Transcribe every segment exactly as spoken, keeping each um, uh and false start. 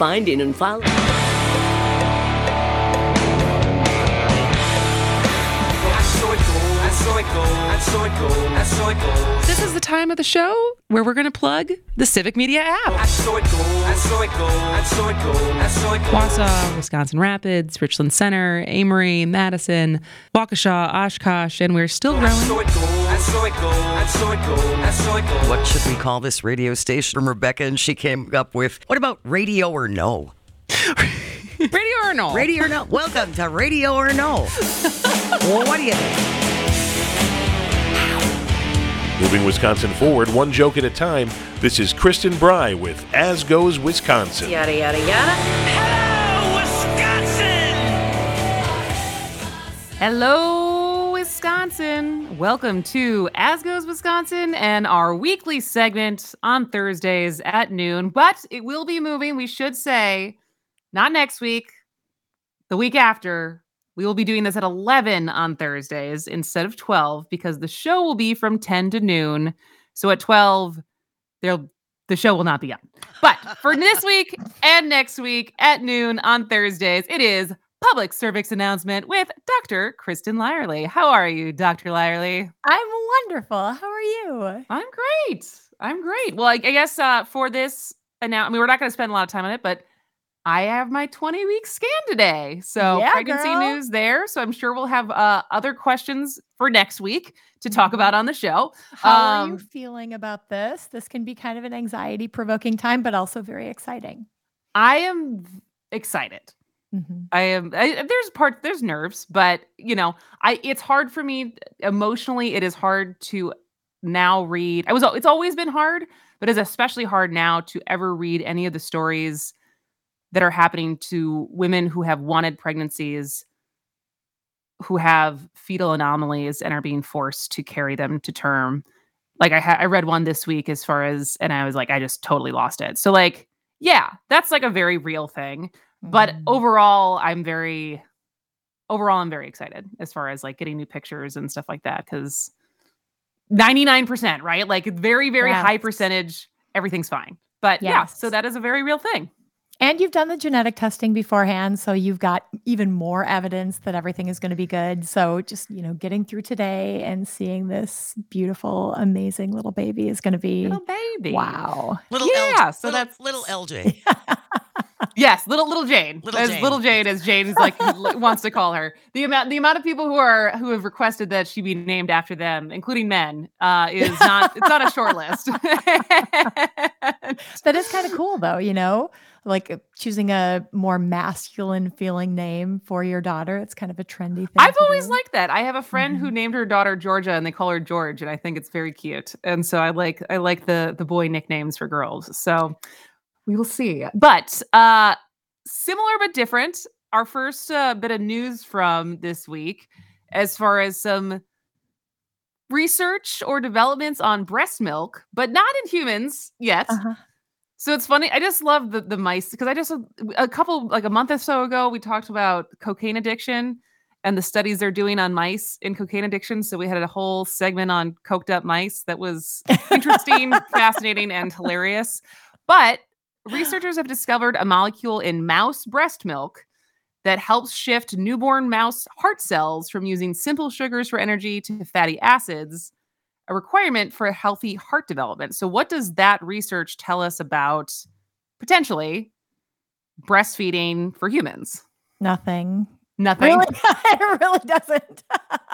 finding and following. This is the time of the show where we're going to plug the Civic Media app. Wausau, Wisconsin Rapids, Richland Center, Amory, Madison, Waukesha, Oshkosh, and we're still growing. What should we call this radio station from Rebecca? And she came up with, what about Radio or No? Radio or No? Radio or No? Welcome to Radio or No. Well, what do you think? Moving Wisconsin forward, one joke at a time, this is Kristen Bry with As Goes Wisconsin. Yada, yada, yada. Hello, Wisconsin! Hello, Wisconsin. Welcome to As Goes Wisconsin and our weekly segment on Thursdays at noon. But it will be moving, we should say, not next week, the week after. We will be doing this at eleven on Thursdays instead of twelve because the show will be from ten to noon. So at twelve, there'll the show will not be on. But for this week and next week at noon on Thursdays, it is Public Service Announcement with Doctor Kristen Lyerly. How are you, Doctor Lyerly? I'm wonderful. How are you? I'm great. I'm great. Well, I, I guess uh, for this announcement, I mean, we're not going to spend a lot of time on it, but I have my twenty-week scan today. So yeah, pregnancy girl. news there. So I'm sure we'll have uh, other questions for next week to talk about on the show. How um, are you feeling about this? This can be kind of an anxiety-provoking time, but also very exciting. I am excited. Mm-hmm. I am. I, there's part. There's nerves, but you know, I. It's hard for me emotionally. It is hard to now read. I was. It's always been hard, but it's especially hard now to ever read any of the stories that are happening to women who have wanted pregnancies, who have fetal anomalies and are being forced to carry them to term. Like I, ha- I read one this week as far as, and I was like, I just totally lost it. So like, yeah, that's like a very real thing. Mm-hmm. But overall, I'm very, overall, I'm very excited as far as like getting new pictures and stuff like that. Cause ninety-nine percent, right? Like very, very yes. high percentage, everything's fine. But yes. yeah, so that is a very real thing. And you've done the genetic testing beforehand, so you've got even more evidence that everything is going to be good. So just, you know, getting through today and seeing this beautiful, amazing little baby is going to be little baby. Wow. Little yeah, L- so little, that's little L J. Yes, little little Jane. Little as Jane. little Jane as Jane's like wants to call her. The amount the amount of people who are who have requested that she be named after them, including men, uh, is not it's not a short list. That is kind of cool though, you know? Like choosing a more masculine feeling name for your daughter. It's kind of a trendy thing. I've to always do. liked that. I have a friend Mm-hmm. who named her daughter Georgia and they call her George. And I think it's very cute. And so I like, I like the, the boy nicknames for girls. So we will see. But uh, similar but different. Our first uh, bit of news from this week, as far as some research or developments on breast milk, but not in humans yet. Uh-huh. So it's funny. I just love the, the mice because I just, a couple, like a month or so ago, we talked about cocaine addiction and the studies they're doing on mice in cocaine addiction. So we had a whole segment on coked up mice that was interesting, fascinating, and hilarious. But researchers have discovered a molecule in mouse breast milk that helps shift newborn mouse heart cells from using simple sugars for energy to fatty acids, a requirement for a healthy heart development. So what does that research tell us about potentially breastfeeding for humans? Nothing. Nothing. Really? It really doesn't.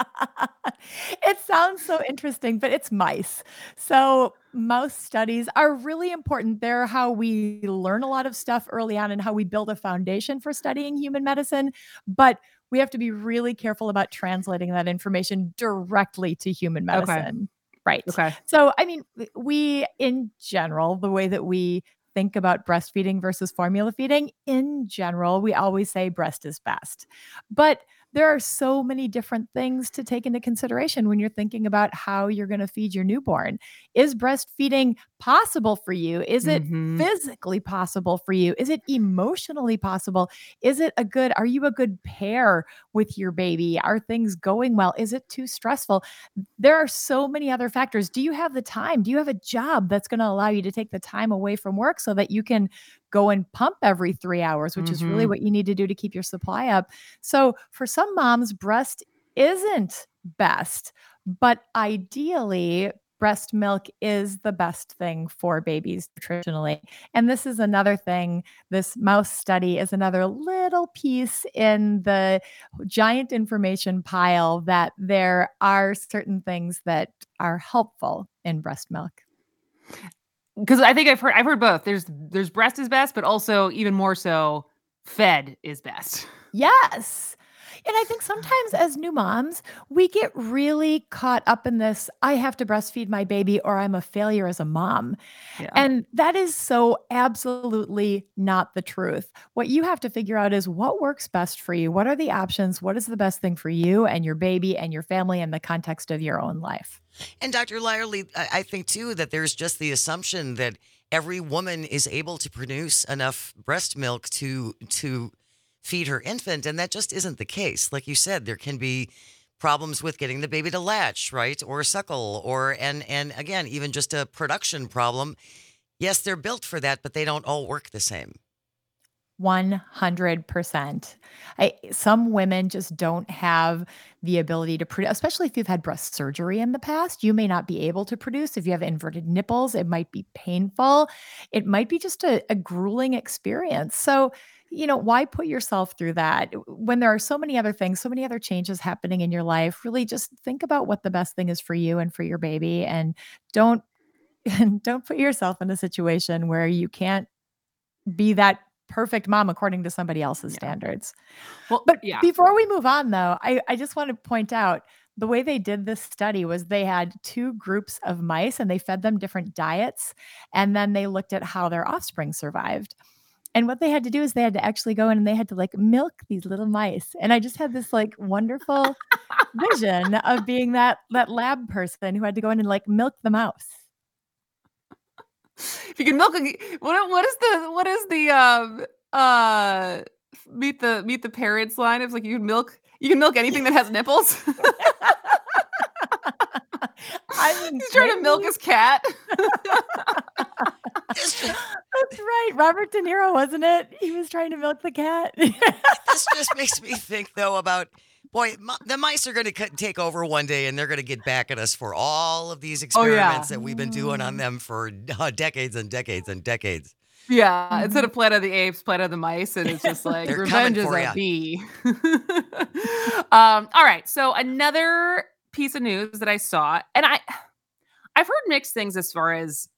It sounds so interesting, but it's mice. So mouse studies are really important. They're how we learn a lot of stuff early on and how we build a foundation for studying human medicine. But we have to be really careful about translating that information directly to human medicine. Okay. Right. Okay. So, I mean, we, in general, the way that we think about breastfeeding versus formula feeding, in general, we always say breast is best. But there are so many different things to take into consideration when you're thinking about how you're going to feed your newborn. Is breastfeeding possible for you? Is it Mhm. physically possible for you? Is it emotionally possible? Is it a good, are you a good pair with your baby? Are things going well? Is it too stressful? There are so many other factors. Do you have the time? Do you have a job that's going to allow you to take the time away from work so that you can go and pump every three hours, which is really Mhm. what you need to do to keep your supply up. So for some moms, breast isn't best, but ideally, breast milk is the best thing for babies nutritionally. And this is another thing. This mouse study is another little piece in the giant information pile that there are certain things that are helpful in breast milk. Because I think I've heard I've heard both. There's there's breast is best, but also even more so, fed is best. Yes. And I think sometimes as new moms, we get really caught up in this, I have to breastfeed my baby or I'm a failure as a mom. Yeah. And that is so absolutely not the truth. What you have to figure out is what works best for you. What are the options? What is the best thing for you and your baby and your family in the context of your own life? And Doctor Lyerly, I I think too that there's just the assumption that every woman is able to produce enough breast milk to to feed her infant, and that just isn't the case. Like you said, there can be problems with getting the baby to latch, right, or suckle, or and and again, even just a production problem. Yes, they're built for that, but they don't all work the same. one hundred percent. I, some women just don't have the ability to produce, especially if you've had breast surgery in the past. You may not be able to produce. If you have inverted nipples, it might be painful. It might be just a, a grueling experience. So, you know, why put yourself through that when there are so many other things, so many other changes happening in your life? Really just think about what the best thing is for you and for your baby, and don't and don't put yourself in a situation where you can't be that perfect mom according to somebody else's Yeah. standards. Well, But yeah. before we move on, though, I, I just want to point out the way they did this study was they had two groups of mice and they fed them different diets. And then they looked at how their offspring survived. And what they had to do is they had to actually go in and they had to like milk these little mice. And I just had this like wonderful vision of being that that lab person who had to go in and like milk the mouse. If you can milk a what what is the what is the um uh meet the meet the parents line? It's like you can milk you can milk anything that has nipples. I mean, He's trying to milk maybe. his cat. This just, That's right. Robert De Niro, wasn't it? He was trying to milk the cat. this just makes me think, though, about boy, mi- the mice are going to take over one day, and they're going to get back at us for all of these Oh, yeah. experiments that we've been doing on them for uh, decades and decades and decades. Yeah, instead of Planet of the Apes, Planet of the Mice, and it's just like They're revenge coming is for a ya. bee. um, all right, so another piece of news that I saw, and I, I've heard mixed things as far as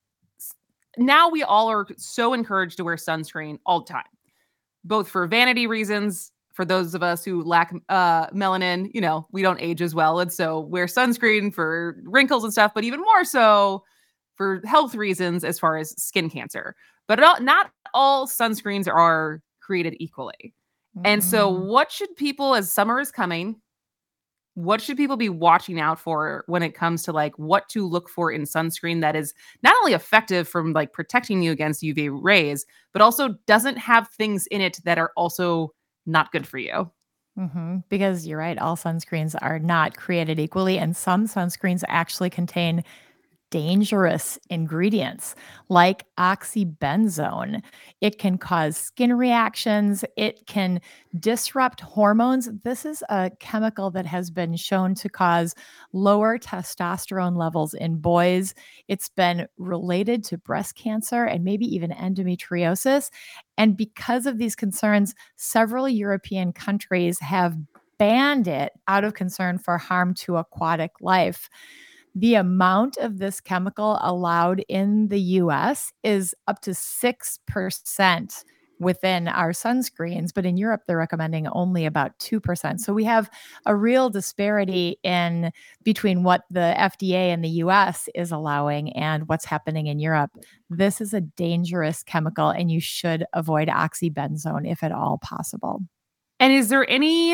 now we all are so encouraged to wear sunscreen all the time, both for vanity reasons. For those of us who lack uh, melanin, you know, we don't age as well, and so wear sunscreen for wrinkles and stuff. But even more so for health reasons, as far as skin cancer. But it all, not all sunscreens are created equally. And so, Mm. what should people, as summer is coming, what should people be watching out for when it comes to like what to look for in sunscreen that is not only effective from like protecting you against U V rays, but also doesn't have things in it that are also not good for you? Mhm. Because you're right, all sunscreens are not created equally, and some sunscreens actually contain dangerous ingredients like oxybenzone. It can cause skin reactions. It can disrupt hormones. This is a chemical that has been shown to cause lower testosterone levels in boys. It's been related to breast cancer and maybe even endometriosis. And because of these concerns, several European countries have banned it out of concern for harm to aquatic life. The amount of this chemical allowed in the U S is up to six percent within our sunscreens, but in Europe, they're recommending only about two percent. So we have a real disparity in between what the F D A in the U S is allowing and what's happening in Europe. This is a dangerous chemical, and you should avoid oxybenzone if at all possible. And is there any,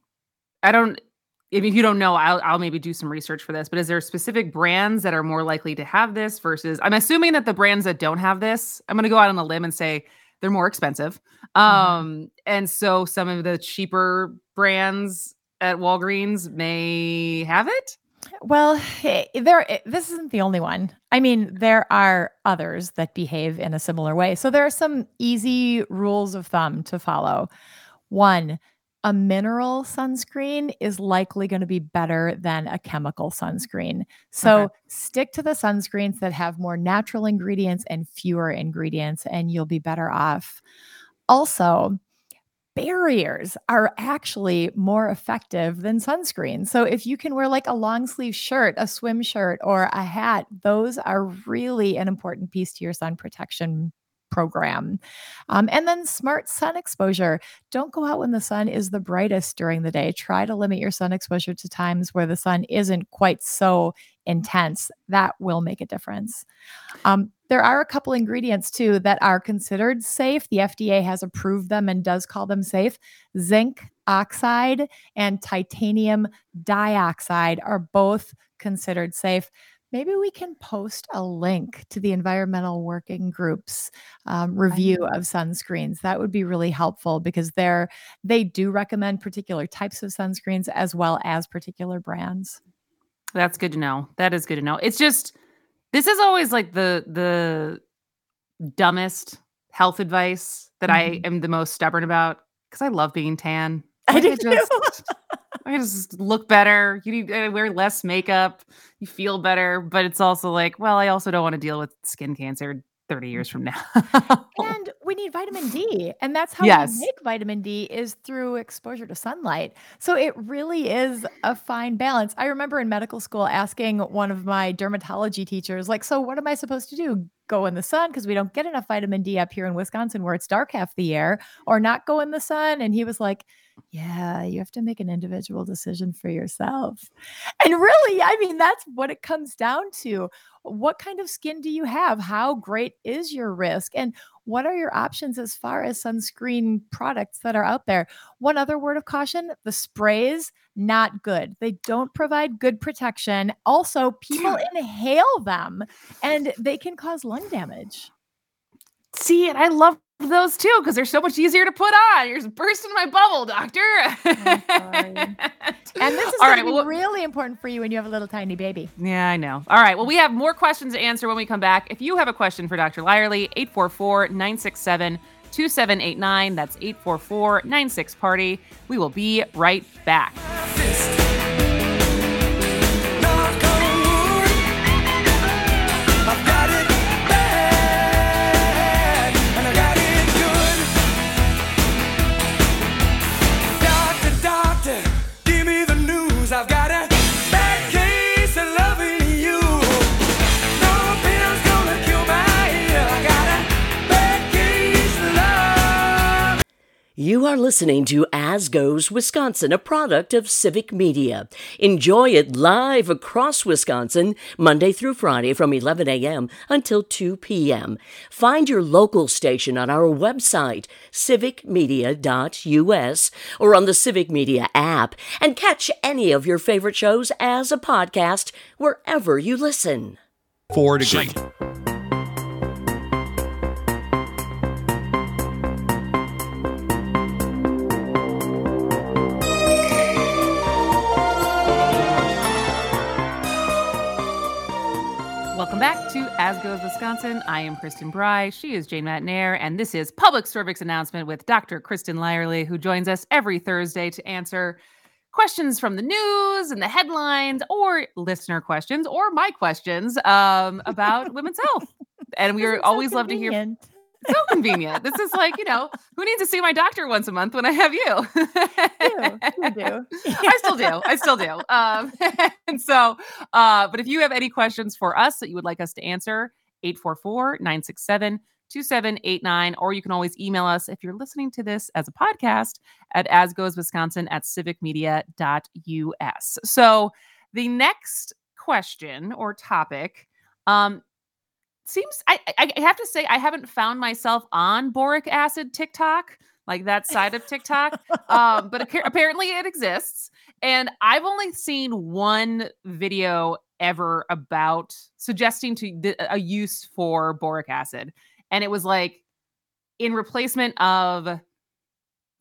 I don't, if you don't know, I'll, I'll maybe do some research for this, but is there specific brands that are more likely to have this versus, I'm assuming that the brands that don't have this, I'm going to go out on a limb and say they're more expensive. Um, and so some of the cheaper brands at Walgreens may have it. Well, eh, there eh, this isn't the only one. I mean, there are others that behave in a similar way. So there are some easy rules of thumb to follow. One, a mineral sunscreen is likely going to be better than a chemical sunscreen. Okay. So stick to the sunscreens that have more natural ingredients and fewer ingredients, and you'll be better off. Also, barriers are actually more effective than sunscreen. So if you can wear like a long sleeve shirt, a swim shirt, or a hat, those are really an important piece to your sun protection program. Um, and then smart sun exposure. Don't go out when the sun is the brightest during the day. Try to limit your sun exposure to times where the sun isn't quite so intense. That will make a difference. Um, there are a couple ingredients too that are considered safe. The F D A has approved them and does call them safe. Zinc oxide and titanium dioxide are both considered safe. Maybe we can post a link to the Environmental Working Group's um, review of sunscreens. That would be really helpful because they're they do recommend particular types of sunscreens as well as particular brands. That's good to know. That is good to know. It's just this is always like the the dumbest health advice that I Mhm. am the most stubborn about because I love being tan. I Like, do I too. just I just look better. You need to wear less makeup. You feel better, but it's also like, well, I also don't want to deal with skin cancer thirty years from now. And we need vitamin D. And that's how we Yes. make vitamin D is through exposure to sunlight. So it really is a fine balance. I remember in medical school asking one of my dermatology teachers, like, so what am I supposed to do? Go in the sun because we don't get enough vitamin D up here in Wisconsin where it's dark half the year, or not go in the sun? And he was like, yeah, you have to make an individual decision for yourself. And really, I mean, that's what it comes down to. What kind of skin do you have? How great is your risk? And what are your options as far as sunscreen products that are out there? One other word of caution, the sprays, not good. They don't provide good protection. Also, people inhale them and they can cause lung damage. See, and I love those too because they're so much easier to put on. You're just bursting my bubble, doctor. sorry. And this is All going right, to be well, really important for you when you have a little tiny baby. yeah, I know. All right. Well, we have more questions to answer when we come back. If you have a question for Doctor Lyerly, eight four four, nine six seven, two seven eight nine. That's eight four four, nine six, party. We will be right back. I've got a bad case of loving you. No pills gonna cure my ear. I got a bad case of love. You are listening to As Goes Wisconsin, a product of Civic Media. Enjoy it live across Wisconsin, Monday through Friday from eleven a.m. until two p.m. Find your local station on our website, civic media dot u s, or on the Civic Media app, and catch any of your favorite shows as a podcast wherever you listen. Four degree. Welcome back to As Goes Wisconsin. I am Kristen Bry. She is Jane Matnair, and this is Public Service Announcement with Doctor Kristen Lyerly, who joins us every Thursday to answer questions from the news and the headlines, or listener questions, or my questions um, about women's health. And we This are is so always love to hear. convenient. So convenient. This is like, you know, who needs to see my doctor once a month when I have you? You, you do. I still do. I still do. Um, and so, uh, but if you have any questions for us that you would like us to answer, eight four four, nine six seven, two seven eight nine, or you can always email us if you're listening to this as a podcast at asgoeswisconsin at civic media dot u s. So the next question or topic, um, seems I, I I have to say I haven't found myself on boric acid TikTok, like that side of TikTok. um, but appa- apparently it exists. And I've only seen one video ever about suggesting to th- a use for boric acid. And it was like in replacement of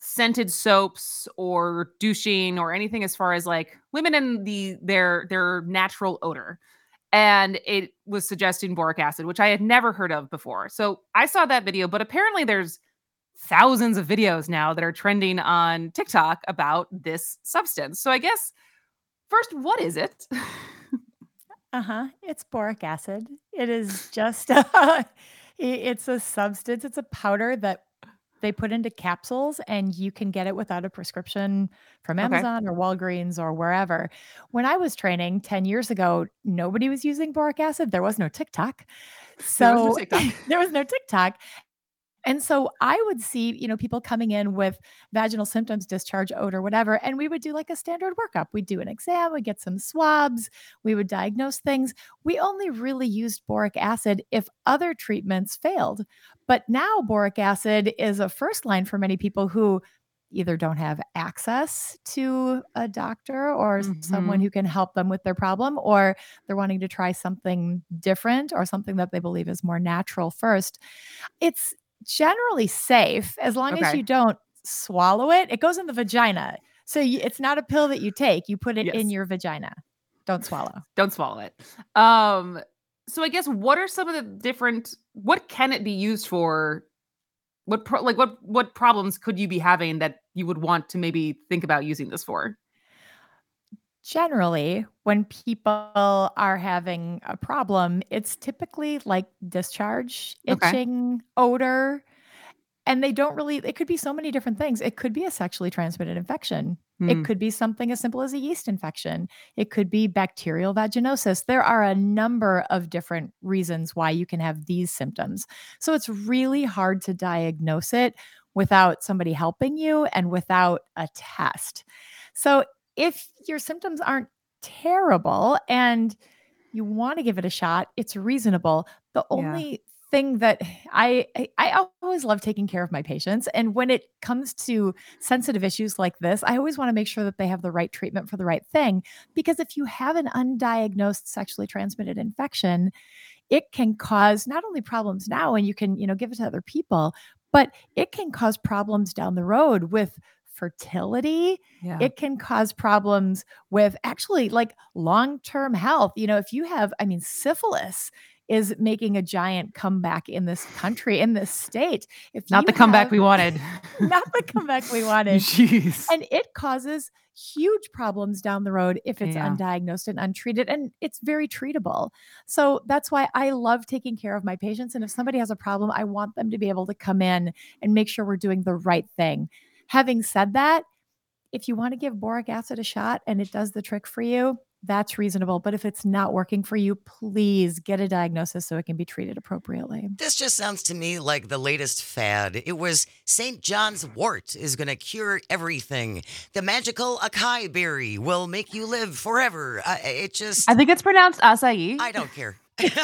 scented soaps or douching or anything as far as like women in the their their natural odor. And it was suggesting boric acid, which I had never heard of before. So I saw that video, but apparently there's thousands of videos now that are trending on TikTok about this substance. So I guess first, what is it? Uh-huh. It's boric acid. It is just uh, i- it's a substance, it's a powder that they put into capsules and you can get it without a prescription from Okay. Amazon or Walgreens or wherever. When I was training ten years ago, nobody was using boric acid. There was no TikTok. There was no So TikTok. there was no TikTok. And so I would see, you know, people coming in with vaginal symptoms, discharge, odor, whatever, and we would do like a standard workup. We'd do an exam, we'd get some swabs, we would diagnose things. We only really used boric acid if other treatments failed. But now boric acid is a first line for many people who either don't have access to a doctor or s- someone Mhm. who can help them with their problem, or they're wanting to try something different or something that they believe is more natural first. It's generally safe as long as Okay. you don't swallow it. It goes in the vagina. So you, it's not a pill that you take. You put it in Yes. your vagina. Don't swallow. Don't swallow it. Um, so I guess what are some of the different, what can it be used for? What pro, like what what problems could you be having that you would want to maybe think about using this for? Generally, when people are having a problem, it's typically like discharge, Okay. itching, odor, and they don't really, it could be so many different things. It could be a sexually transmitted infection. It Hmm. could be something as simple as a yeast infection. It could be bacterial vaginosis. There are a number of different reasons why you can have these symptoms. So it's really hard to diagnose it without somebody helping you and without a test. So if your symptoms aren't terrible and you want to give it a shot, it's reasonable. The Yeah. only thing that I, I I always love taking care of my patients, and when it comes to sensitive issues like this, I always want to make sure that they have the right treatment for the right thing, because if you have an undiagnosed sexually transmitted infection, it can cause not only problems now and you can, you know, give it to other people, but it can cause problems down the road with fertility. Yeah. It can cause problems with actually like long-term health. You know, if you have, I mean, syphilis is making a giant comeback in this country, in this state. If Not you the comeback have we wanted. not the comeback we wanted. Jeez. And it causes huge problems down the road if it's Yeah. undiagnosed and untreated, and it's very treatable. So that's why I love taking care of my patients. And if somebody has a problem, I want them to be able to come in and make sure we're doing the right thing. Having said that, if you want to give boric acid a shot and it does the trick for you, that's reasonable. But if it's not working for you, please get a diagnosis so it can be treated appropriately. This just sounds to me like the latest fad. It was Saint John's wort is going to cure everything. The magical acai berry will make you live forever. I, it just, I think it's pronounced acai. I don't care.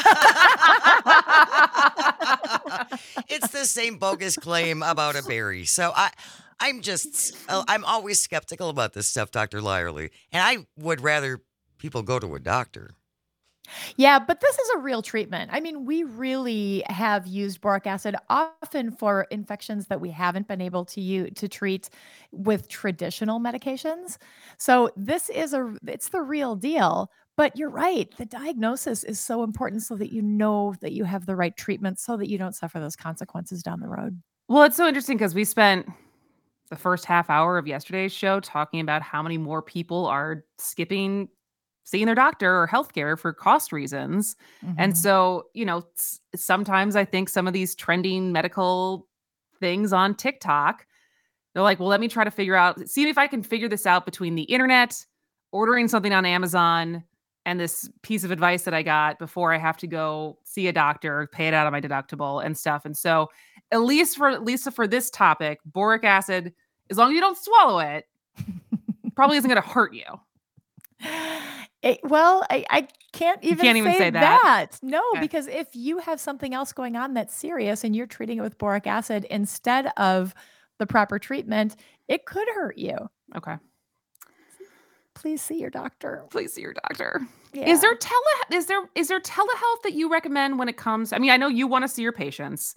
It's the same bogus claim about a berry. So I, I'm just, uh, I'm always skeptical about this stuff, Doctor Lyerly. And I would rather people go to a doctor. Yeah, but this is a real treatment. I mean, we really have used boric acid often for infections that we haven't been able to use to treat with traditional medications. So this is a it's the real deal. But you're right. The diagnosis is so important so that you know that you have the right treatment so that you don't suffer those consequences down the road. Well, it's so interesting because we spent the first half hour of yesterday's show talking about how many more people are skipping seeing their doctor or healthcare for cost reasons. And Mhm. so, you know, s- sometimes I think some of these trending medical things on TikTok, they're like, well, let me try to figure out, see if I can figure this out between the internet, ordering something on Amazon, and this piece of advice that I got before I have to go see a doctor, pay it out of my deductible and stuff. And so, at least for at least for this topic, boric acid, as long as you don't swallow it, probably isn't going to hurt you. It- well, I, I can't even, can't even say, say that? that. No, Okay. because if you have something else going on that's serious and you're treating it with boric acid instead of the proper treatment, it could hurt you. Okay. Please see your doctor. Please see your doctor. Yeah. Is there tele is there is there telehealth that you recommend when it comes? I mean, I know you want to see your patients,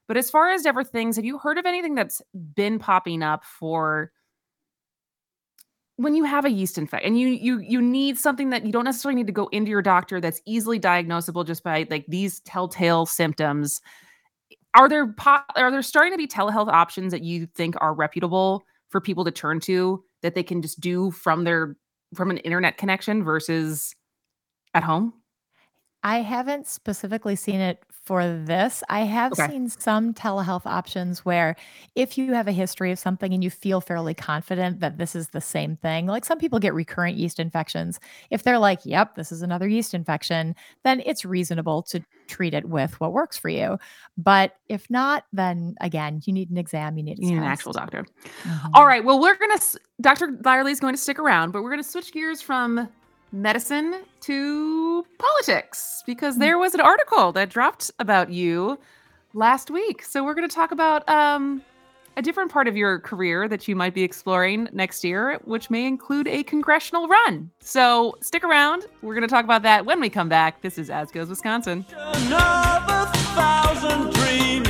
But as far as ever things, have you heard of anything that's been popping up for when you have a yeast infection and you you you need something that you don't necessarily need to go into your doctor that's easily diagnosable just by like these telltale symptoms? Are there po- are there starting to be telehealth options that you think are reputable for people to turn to that they can just do from their from an internet connection versus at home? I haven't specifically seen it for this. I have Okay. seen some telehealth options where if you have a history of something and you feel fairly confident that this is the same thing, like some people get recurrent yeast infections. If they're like, yep, this is another yeast infection, then it's reasonable to treat it with what works for you. But if not, then again, you need an exam, you need a You need an test. actual doctor. Mhm. All right. Well, we're going to, Doctor Lyerly is going to stick around, but we're going to switch gears from medicine to politics because there was an article that dropped about you last week. So we're going to talk about um, a different part of your career that you might be exploring next year, which may include a congressional run. So stick around. We're going to talk about that when we come back. This is As Goes Wisconsin. Another thousand dreams.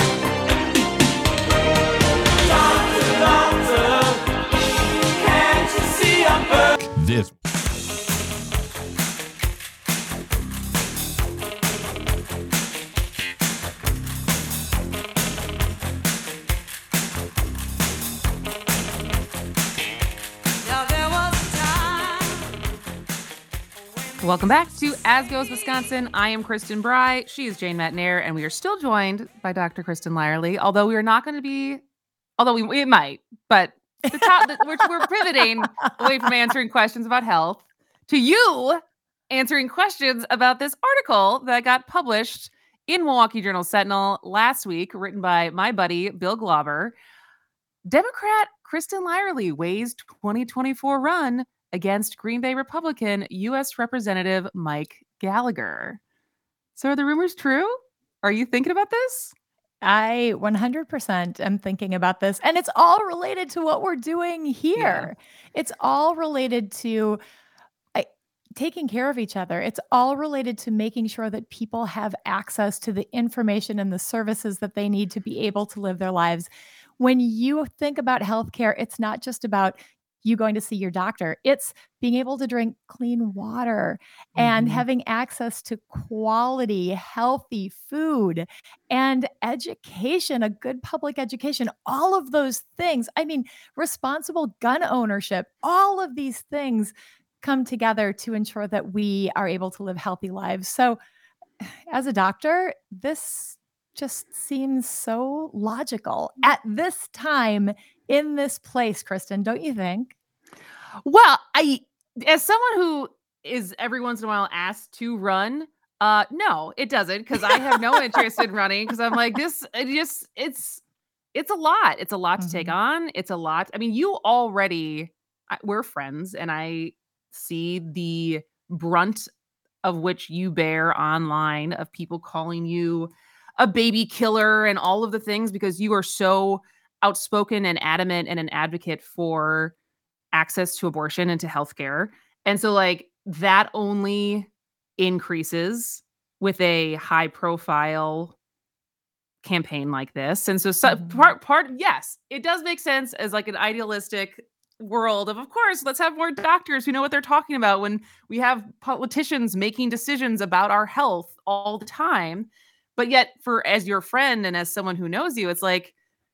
Doctor, doctor, can't you see I'm burning? This. Now there was a time. Welcome back to As Goes Wisconsin. I am Kristen Bry. She is Jane Matnair, and we are still joined by Doctor Kristen Lyerly. Although we are not going to be, although we, we might, but the top, the, we're, we're pivoting away from answering questions about health to you answering questions about this article that got published in Milwaukee Journal Sentinel last week, written by my buddy Bill Glauber. Democrat Kristen Lyerly weighs twenty twenty-four run against Green Bay Republican U S Representative Mike Gallagher. So are the rumors true? Are you thinking about this? I one hundred percent am thinking about this, and it's all related to what we're doing here. It's all related to I, taking care of each other. It's all related to making sure that people have access to the information and the services that they need to be able to live their lives. When you think about healthcare, it's not just about you going to see your doctor. It's being able to drink clean water and Mhm. having access to quality, healthy food and education, a good public education, all of those things. I mean, responsible gun ownership, all of these things come together to ensure that we are able to live healthy lives. So, as a doctor, this just seems so logical at this time in this place, Kristen, don't you think? Well, I, as someone who is every once in a while asked to run, uh, no, it doesn't, because I have no interest in running. Because I'm like, this, it just, it's, it's a lot. It's a lot to take Mhm. on. It's a lot. I mean, you already, I, we're friends, and I see the brunt of which you bear online of people calling you a baby killer and all of the things because you are so outspoken and adamant and an advocate for access to abortion and to healthcare. And so like that only increases with a high profile campaign like this. And so, so Mhm. part part yes, it does make sense as like an idealistic world of of course, let's have more doctors who know what they're talking about when we have politicians making decisions about our health all the time. But yet for as your friend and as someone who knows you, it's like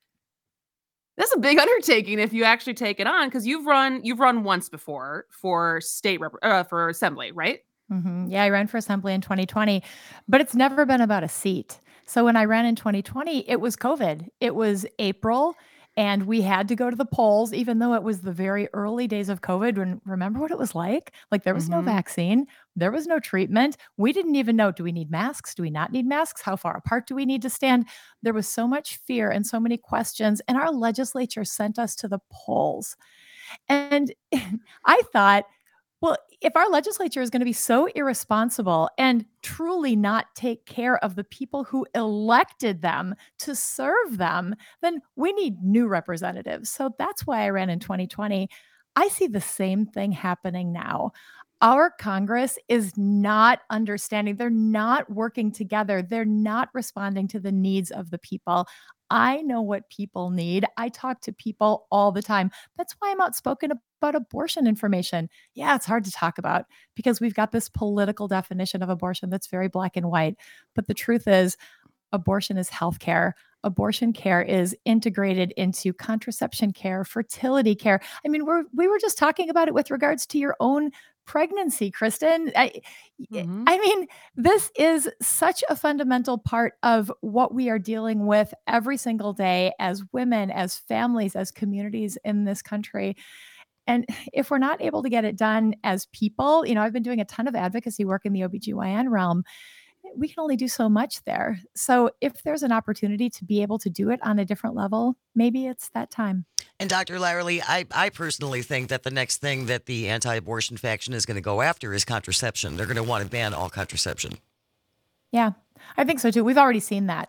that's a big undertaking if you actually take it on because you've run you've run once before for state rep, uh, for assembly, right? Mhm. Yeah, I ran for assembly in twenty twenty, but it's never been about a seat. So when I ran in twenty twenty, it was COVID. It was April, and we had to go to the polls, even though it was the very early days of COVID. When remember what it was like? Like there was no Mhm. vaccine, there was no treatment. We didn't even know, do we need masks? Do we not need masks? How far apart do we need to stand? There was so much fear and so many questions, and our legislature sent us to the polls. And I thought, well, if our legislature is going to be so irresponsible and truly not take care of the people who elected them to serve them, then we need new representatives. So that's why I ran in twenty twenty. I see the same thing happening now. our Congress is not understanding. They're not working together. They're not responding to the needs of the people. I know what people need. I talk to people all the time. That's why I'm outspoken about abortion information. Yeah, it's hard to talk about because we've got this political definition of abortion that's very black and white. But the truth is, abortion is healthcare. Abortion care is integrated into contraception care, fertility care. I mean, we're we were just talking about it with regards to your own pregnancy, Kristen. I, Mhm. I mean, this is such a fundamental part of what we are dealing with every single day as women, as families, as communities in this country. And if we're not able to get it done as people, you know, I've been doing a ton of advocacy work in the O B G Y N realm. We can only do so much there. So if there's an opportunity to be able to do it on a different level, maybe it's that time. And Doctor Lyerly, I, I personally think that the next thing that the anti-abortion faction is going to go after is contraception. They're going to want to ban all contraception. Yeah, I think so too. We've already seen that.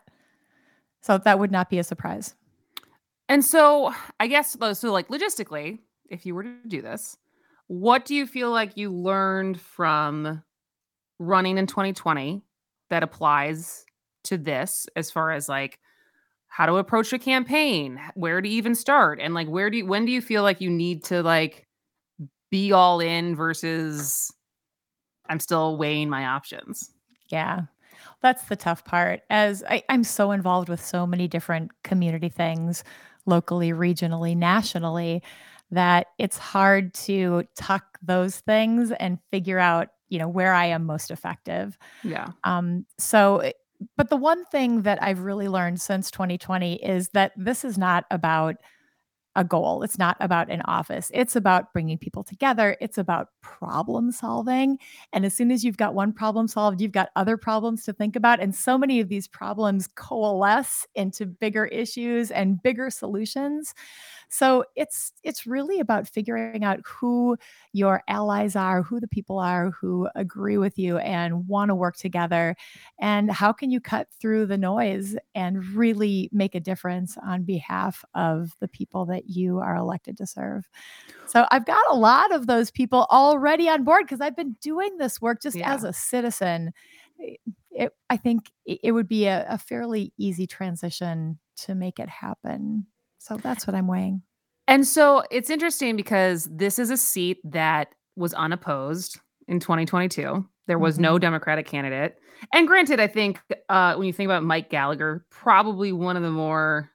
So that would not be a surprise. And so I guess, so like logistically, if you were to do this, what do you feel like you learned from running in twenty twenty that applies to this as far as like how to approach a campaign, where to even start, and like where do you, when do you feel like you need to like be all in versus I'm still weighing my options? Yeah, that's the tough part. As I, I'm so involved with so many different community things, locally, regionally, nationally, that it's hard to tuck those things and figure out, you know, where I am most effective. Yeah. Um, so, but the one thing that I've really learned since twenty twenty is that this is not about a goal. It's not about an office. It's about bringing people together. It's about problem solving. And as soon as you've got one problem solved, you've got other problems to think about. And so many of these problems coalesce into bigger issues and bigger solutions. So it's it's really about figuring out who your allies are, who the people are who agree with you and want to work together, and how can you cut through the noise and really make a difference on behalf of the people that you are elected to serve. So I've got a lot of those people already on board because I've been doing this work just Yeah. as a citizen. It, I think it it would be a, a fairly easy transition to make it happen. So that's what I'm weighing. And so it's interesting because this is a seat that was unopposed in twenty twenty-two. There was no Mhm. Democratic candidate. And granted, I think uh, when you think about Mike Gallagher, probably one of the more,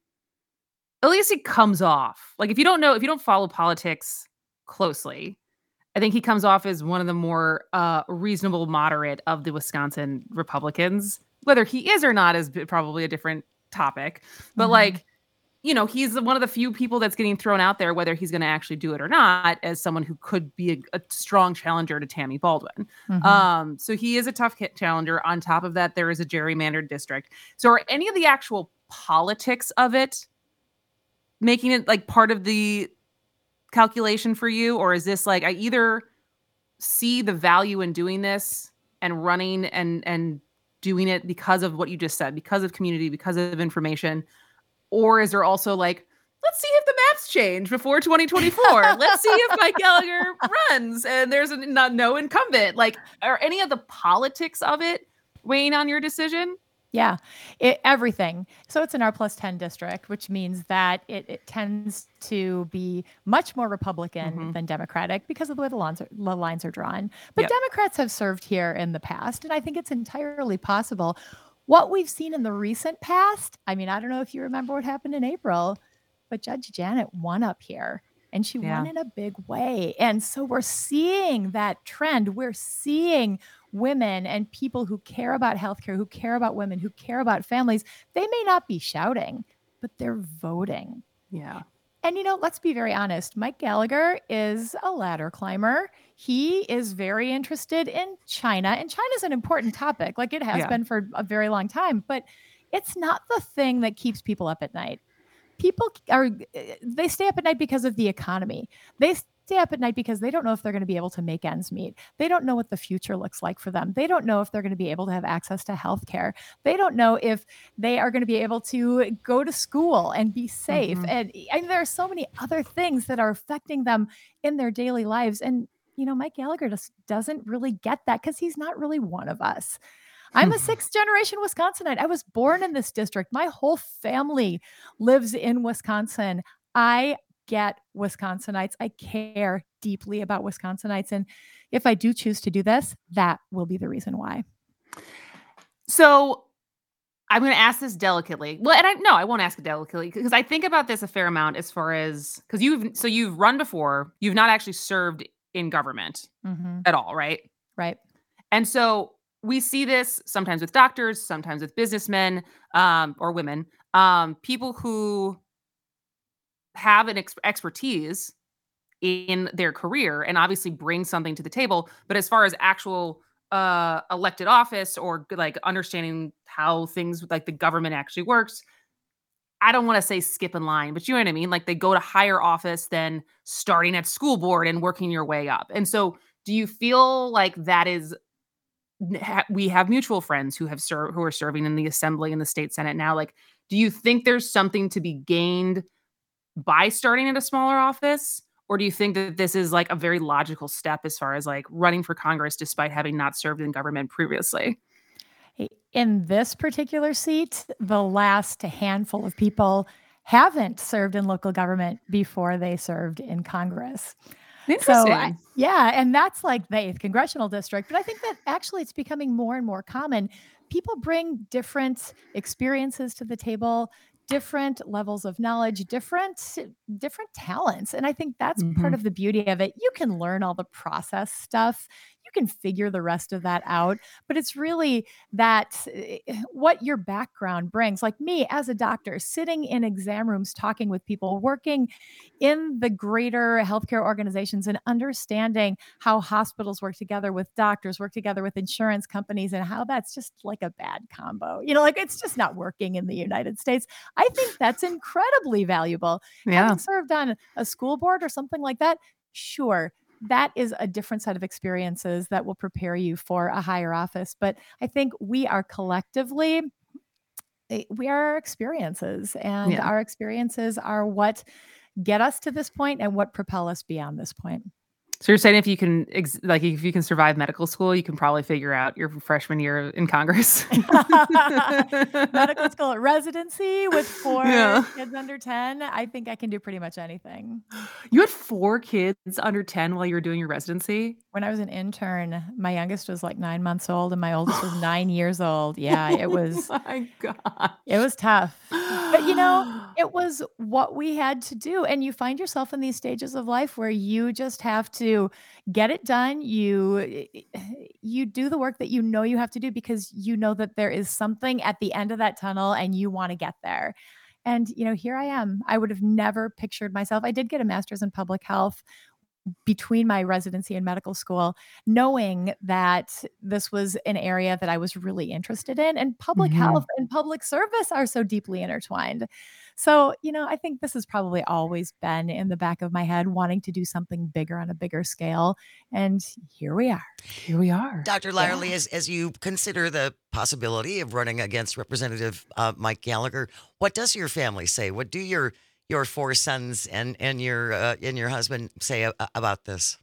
at least he comes off. Like if you don't know, if you don't follow politics closely, I think he comes off as one of the more uh, reasonable, moderate of the Wisconsin Republicans. Whether he is or not is b- probably a different topic. But Mhm. like, you know, he's the- one of the few people that's getting thrown out there, whether he's going to actually do it or not, as someone who could be a, a strong challenger to Tammy Baldwin. Mhm. Um, so he is a tough ki- challenger. On top of that, there is a gerrymandered district. So are any of the actual politics of it making it like part of the calculation for you? Or is this like, I either see the value in doing this and running and, and doing it because of what you just said, because of community, because of information? Or is there also like, let's see if the maps change before twenty twenty-four. Let's see if Mike Gallagher runs and there's a, not, no incumbent. Like, are any of the politics of it weighing on your decision? Yeah, it, everything. So it's an R plus ten district, which means that it, it tends to be much more Republican Mhm. than Democratic because of the way the lines are, the lines are drawn. But Yep. Democrats have served here in the past, and I think it's entirely possible. What we've seen in the recent past, I mean, I don't know if you remember what happened in April, but Judge Janet won up here. And she Yeah. won in a big way. And so we're seeing that trend. We're seeing women and people who care about healthcare, who care about women, who care about families. They may not be shouting, but they're voting. Yeah. And, you know, let's be very honest. Mike Gallagher is a ladder climber. He is very interested in China, and China's an important topic, like it has Yeah. been for a very long time, but it's not the thing that keeps people up at night. People are, they stay up at night because of the economy. They stay up at night because they don't know if they're going to be able to make ends meet. They don't know what the future looks like for them. They don't know if they're going to be able to have access to healthcare. They don't know if they are going to be able to go to school and be safe. Mhm. And, and there are so many other things that are affecting them in their daily lives. And you know, Mike Gallagher just doesn't really get that because he's not really one of us. I'm a sixth generation Wisconsinite. I was born in this district. My whole family lives in Wisconsin. I get Wisconsinites. I care deeply about Wisconsinites. And if I do choose to do this, that will be the reason why. So I'm going to ask this delicately. Well, and I no, I won't ask it delicately because I think about this a fair amount as far as because you've so you've run before, you've not actually served in government Mm-hmm. at all, right? Right. And so we see this sometimes with doctors, sometimes with businessmen um, or women, um, people who have an ex- expertise in their career and obviously bring something to the table. But as far as actual uh, elected office or like understanding how things like the government actually works, I don't want to say skip in line, but you know what I mean? Like they go to higher office than starting at school board and working your way up. And so do you feel like that is we have mutual friends who have served who are serving in the assembly and the state senate now. Like, do you think there's something to be gained by starting at a smaller office? Or do you think that this is like a very logical step as far as like running for Congress despite having not served in government previously? In this particular seat, the last handful of people haven't served in local government before they served in Congress. Interesting. So, I, yeah, and that's like the eighth congressional district. But I think that actually it's becoming more and more common. People bring different experiences to the table, different levels of knowledge, different different talents. And I think that's Mhm. part of the beauty of it. You can learn all the process stuff. You can figure the rest of that out, but it's really that uh, what your background brings. Like me as a doctor, sitting in exam rooms, talking with people, working in the greater healthcare organizations and understanding how hospitals work together with doctors, work together with insurance companies, and how that's just like a bad combo. You know, like it's just not working in the United States. I think that's incredibly valuable. Yeah. Having served on a school board or something like that, sure, that is a different set of experiences that will prepare you for a higher office. But I think we are collectively, eh, we are our experiences, and Yeah. our experiences are what get us to this point and what propel us beyond this point. So you're saying if you can, ex- like, if you can survive medical school, you can probably figure out your freshman year in Congress. Medical school residency with four Yeah. kids under ten. I think I can do pretty much anything. You had four kids under ten while you were doing your residency? When I was an intern, my youngest was like nine months old and my oldest was nine years old. Yeah, it was Oh my God. it was tough. But you know, it was what we had to do. And you find yourself in these stages of life where you just have to get it done. You you do the work that you know you have to do because you know that there is something at the end of that tunnel and you want to get there. And you know, here I am. I would have never pictured myself. I did get a master's in public health between my residency and medical school, knowing that this was an area that I was really interested in, and public Mhm. health and public service are so deeply intertwined. So, you know, I think this has probably always been in the back of my head, wanting to do something bigger on a bigger scale. And here we are. Here we are. Doctor Lyerly, as, as you consider the possibility of running against Representative uh, Mike Gallagher, what does your family say? What do your your four sons and and your uh, and your husband say a, about this?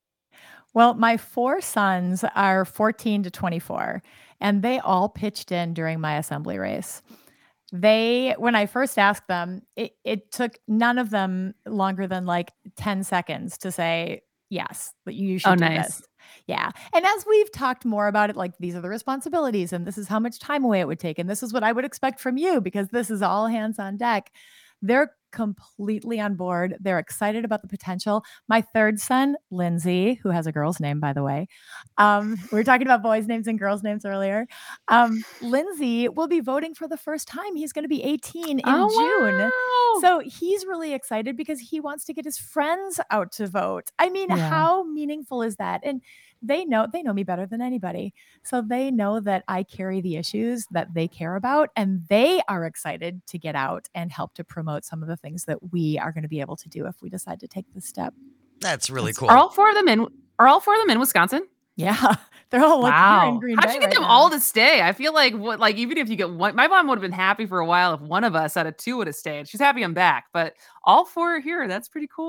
Well, my four sons are fourteen to twenty-four, and they all pitched in during my assembly race. They, when I first asked them, it, it took none of them longer than like ten seconds to say, yes, that you should Oh, do nice. this. Yeah. And as we've talked more about it, like these are the responsibilities, and this is how much time away it would take, and this is what I would expect from you because this is all hands on deck. They're completely on board. They're excited about the potential. My third son, Lindsay, who has a girl's name, by the way. Um, we were talking about boys' names and girls' names earlier. Um, Lindsay will be voting for the first time. He's going to be eighteen in June. Oh, wow. So he's really excited because he wants to get his friends out to vote. I mean, Yeah. how meaningful is that? And they know they know me better than anybody. So they know that I carry the issues that they care about, and they are excited to get out and help to promote some of the things that we are going to be able to do if we decide to take this step. That's really cool. Are all four of them in? Are all four of them in Wisconsin? Yeah, they're all like here in Wow. Green How'd Bay you get right them now. all to stay? I feel like what, like even if you get one, my mom would have been happy for a while if one of us out of two would have stayed. She's happy I'm back, but all four are here. That's pretty cool.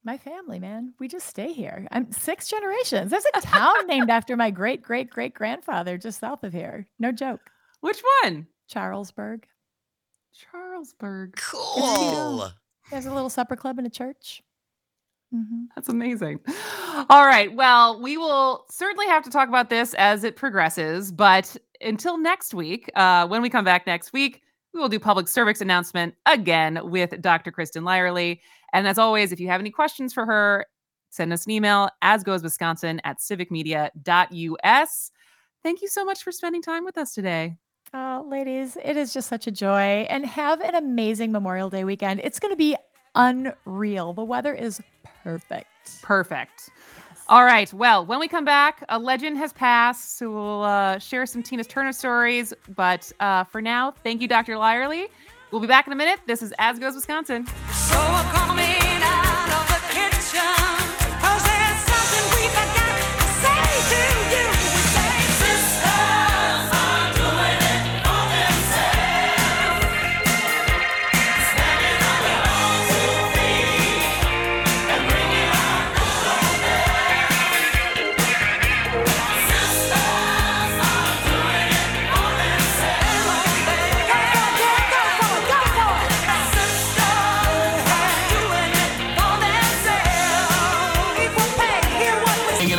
My family, man. We just stay here. I'm six generations. There's a town named after my great great great grandfather just south of here. No joke. Which one? Charlesburg. Charlesburg. Cool. There's a little supper club and a church. Mhm. That's amazing. All right. Well, we will certainly have to talk about this as it progresses. But until next week, uh, when we come back next week, we will do public service announcement again with Doctor Kristen Lyerly. And as always, if you have any questions for her, send us an email, asgoeswisconsin at civicmedia dot u s. Thank you so much for spending time with us today. Oh, ladies, it is just such a joy. And have an amazing Memorial Day weekend. It's going to be unreal. The weather is perfect. Perfect. All right. Well, when we come back, a legend has passed. So we'll uh, share some Tina Turner stories. But uh, for now, thank you, Doctor Lyerly. We'll be back in a minute. This is As Goes Wisconsin. So I'm coming out of the kitchen, 'cause there's something we forgot to say to you. We say, sisters are doing it for themselves, standing on their own two feet and bringing our own back. Sisters are doing it for themselves. Go for it, go for it, go for it. Sisters are doing it for themselves. Equal pay, hear what we say.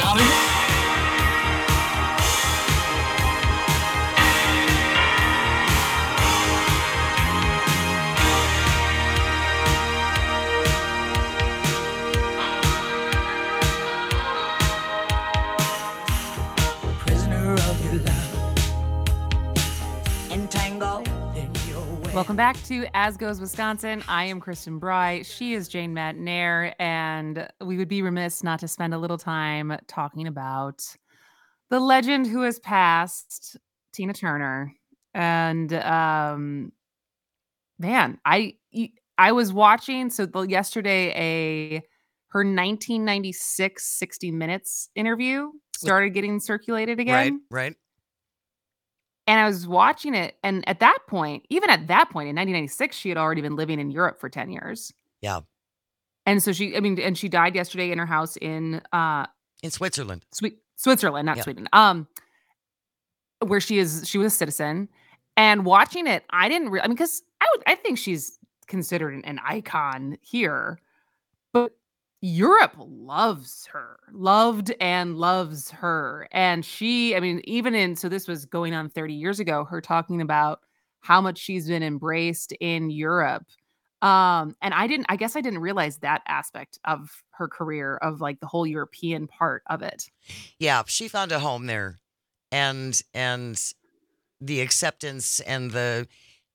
Prisoner of your love, entangled in your way. Welcome back to As Goes Wisconsin. I am Kristen Bry. She is Jane Matnair. And we would be remiss not to spend a little time talking about the legend who has passed, Tina Turner. And um, man, I y- I was watching so the, yesterday a her nineteen ninety-six sixty Minutes interview started getting circulated again. Right, right. And I was watching it, and at that point, even at that point in nineteen ninety-six, she had already been living in Europe for ten years. Yeah. And so she, I mean, and she died yesterday in her house in uh In Switzerland. Swe- Switzerland, not Yeah. Sweden. Um, where she is, she was a citizen. And watching it, I didn't really, I mean, because I would, I think she's considered an, an icon here, but Europe loves her, loved and loves her. And she, I mean, even in, so this was going on thirty years ago, her talking about how much she's been embraced in Europe. Um, and I didn't, I guess I didn't realize that aspect of her career, of like the whole European part of it. Yeah, she found a home there. And and the acceptance and the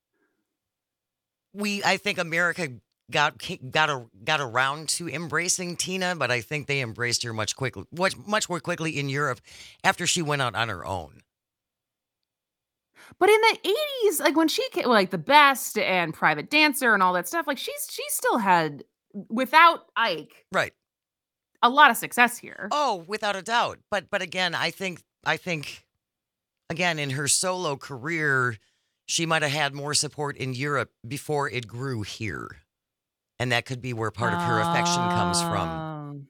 we I think America got got a, got around to embracing Tina, but I think they embraced her much quickly much much more quickly in Europe after she went out on her own. But in the eighties, like when she came, like The Best and Private Dancer and all that stuff, like she's she still had, without Ike, Right. a lot of success here. Oh, without a doubt. But but again, I think I think again in her solo career, she might have had more support in Europe before it grew here. And that could be where part of her affection comes from. Um,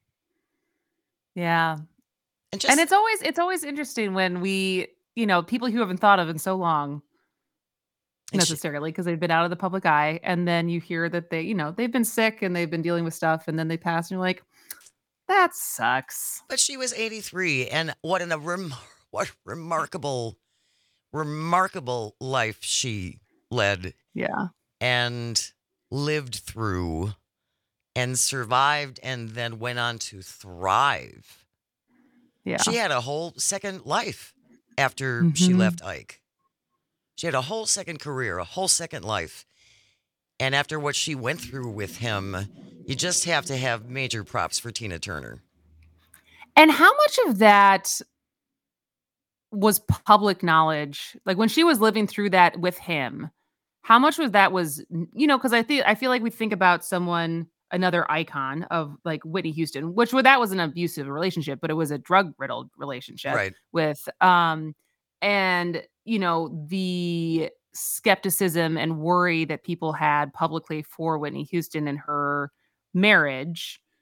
Yeah. And just And it's always it's always interesting when we, you know, people who haven't thought of in so long And she- necessarily because they've been out of the public eye, and then you hear that they, you know, they've been sick and they've been dealing with stuff, and then they pass and you're like, that sucks. but she was eighty-three, and what an a rem- what remarkable remarkable life she led Yeah. and lived through and survived and then went on to thrive. Yeah. She had a whole second life after she Mhm. left Ike. She had a whole second career, a whole second life. And after what she went through with him, you just have to have major props for Tina Turner. And how much of that was public knowledge? Like when she was living through that with him, how much was that was, you know, because I think I feel like we think about someone, another icon of like Whitney Houston, which well, that was an abusive relationship, but it was a drug riddled relationship Right. with um and you know the skepticism and worry that people had publicly for Whitney Houston and her marriage.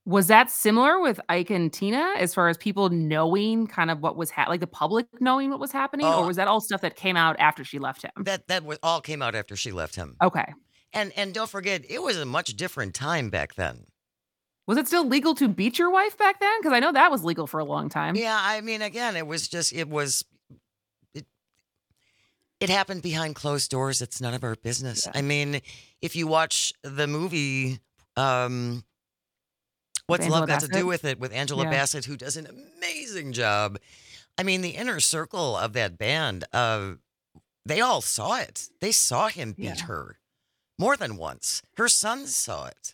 Was that similar with Ike and Tina as far as people knowing kind of what was happening, like the public knowing what was happening? Oh. Or was that all stuff that came out after she left him? That that was, all came out after she left him. Okay. And and don't forget, it was a much different time back then. Was it still legal to beat your wife back then? Because I know that was legal for a long time. Yeah, I mean, again, it was just, it was, it, it happened behind closed doors. It's none of our business. Yeah. I mean, if you watch the movie, um, What's Angela Love Got to Bassett? Do with It, with Angela Yeah. Bassett, who does an amazing job. I mean, the inner circle of that band, uh, they all saw it. They saw him beat Yeah. her more than once. Her sons saw it.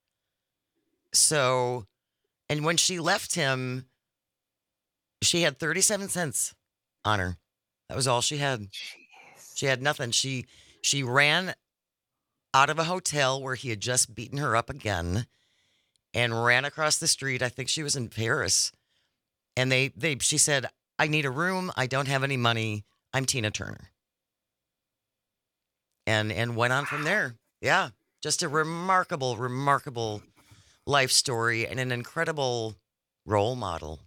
So, and when she left him, she had thirty-seven cents on her. That was all she had. Jeez. She had nothing. She she ran out of a hotel where he had just beaten her up again and ran across the street. I think she was in Paris. And they they she said, "I need a room. I don't have any money. I'm Tina Turner." And and went on from there. Yeah. Just a remarkable, remarkable life story and an incredible role model.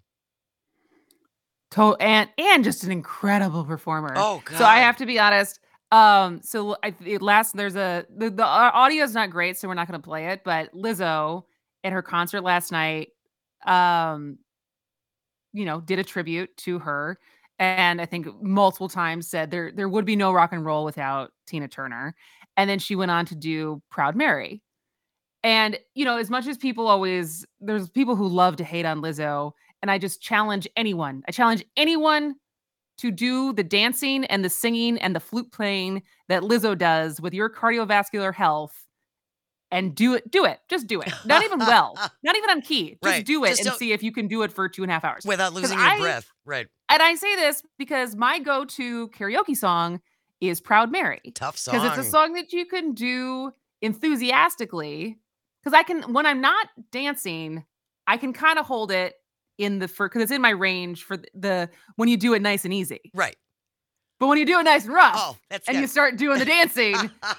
To- and and just an incredible performer. Oh, So I God. have to be honest. Um, so I it last there's a the, the audio is not great, so we're not going to play it. But Lizzo at her concert last night, um, you know, did a tribute to her, and I think multiple times said there there would be no rock and roll without Tina Turner, and then she went on to do Proud Mary. And, you know, as much as people always, there's people who love to hate on Lizzo. And I just challenge anyone, I challenge anyone to do the dancing and the singing and the flute playing that Lizzo does with your cardiovascular health and do it. Do it. Just do it. Not even well, not even on key. Just Right. do it Just and don't- see if you can do it for two and a half hours. Without 'Cause losing your I- breath. Right. And I say this because my go to karaoke song is Proud Mary. Tough song. Because it's a song that you can do enthusiastically. Because I can, when I'm not dancing, I can kind of hold it in the, for because it's in my range for the, the, when you do it nice and easy. Right. But when you do it nice and rough Oh, that's and good. you start doing the dancing,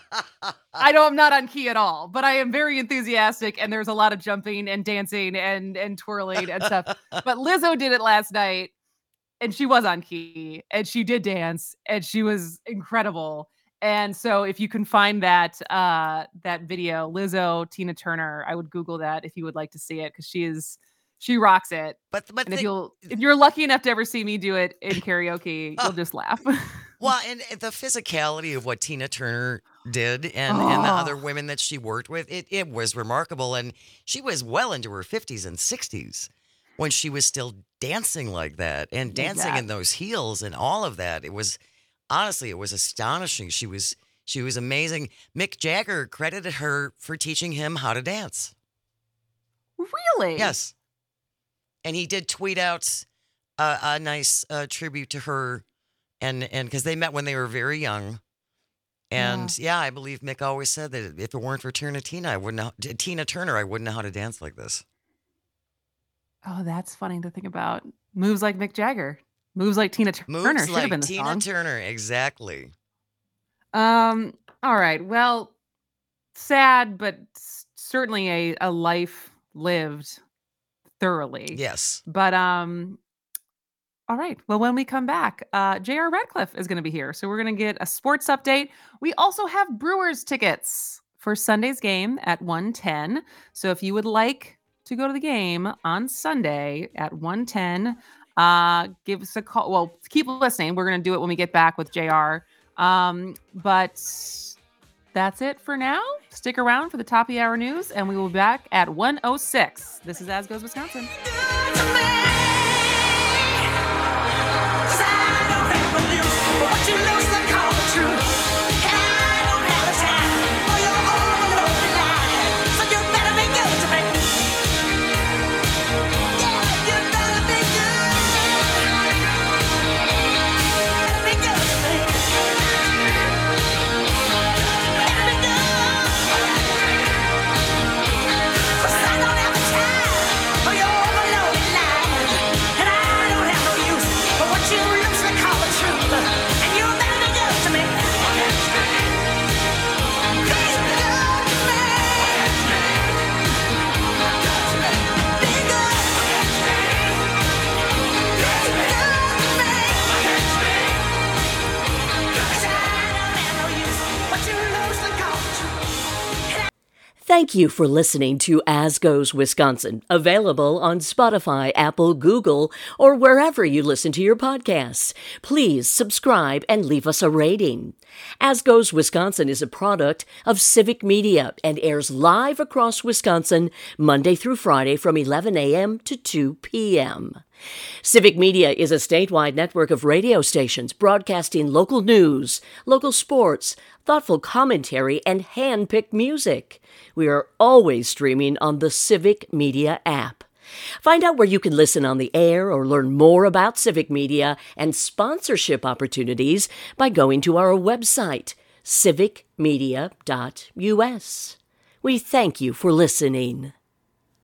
I know I'm not on key at all, but I am very enthusiastic and there's a lot of jumping and dancing and, and twirling and stuff. But Lizzo did it last night and she was on key and she did dance and she was incredible. And so if you can find that uh that video, Lizzo, Tina Turner, I would Google that if you would like to see it because she is she rocks it. But but And if the- you'll if you're lucky enough to ever see me do it in karaoke, you'll just laugh. well, and the physicality of what Tina Turner did and, and the Oh. other women that she worked with, it, it was remarkable. And she was well into her fifties and sixties when she was still dancing like that and dancing in Exact. those heels and all of that. It was honestly, it was astonishing. She was she was amazing. Mick Jagger credited her for teaching him how to dance. Really? Yes. And he did tweet out a, a nice uh, tribute to her, and and because they met when they were very young, and yeah. I believe Mick always said that if it weren't for Tina Tina, I wouldn't know, Tina Turner, I wouldn't know how to dance like this. Oh, that's funny to think about. Moves like Mick Jagger. Moves like Tina Tur- Moves Turner should have like been the Tina song. Turner, exactly. Um. All right. Well, sad, but s- certainly a a life lived thoroughly. Yes. But um. All right. Well, when we come back, uh, J R. Radcliffe is going to be here, so we're going to get a sports update. We also have Brewers tickets for Sunday's game at one ten. So if you would like to go to the game on Sunday at one ten, uh, give us a call. Well, keep listening. We're going to do it when we get back with J R. Um, but that's it for now. Stick around for the top of the hour news, and we will be back at one oh six. This is As Goes Wisconsin. I don't have time for your overloaded life. Thank you for listening to As Goes Wisconsin, available on Spotify, Apple, Google, or wherever you listen to your podcasts. Please subscribe and leave us a rating. As Goes Wisconsin is a product of Civic Media and airs live across Wisconsin Monday through Friday from eleven a.m. to two p.m. Civic Media is a statewide network of radio stations broadcasting local news, local sports, thoughtful commentary, and hand-picked music. We are always streaming on the Civic Media app. Find out where you can listen on the air or learn more about Civic Media and sponsorship opportunities by going to our website, civic media dot u s. We thank you for listening.